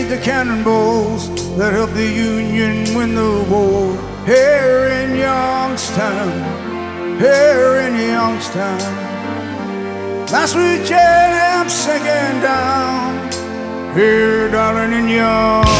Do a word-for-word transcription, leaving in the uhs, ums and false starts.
the cannonballs that helped the Union win the war. Here in Youngstown, here in Youngstown, my sweet Jane, I'm sinking down here, darling, in Youngstown.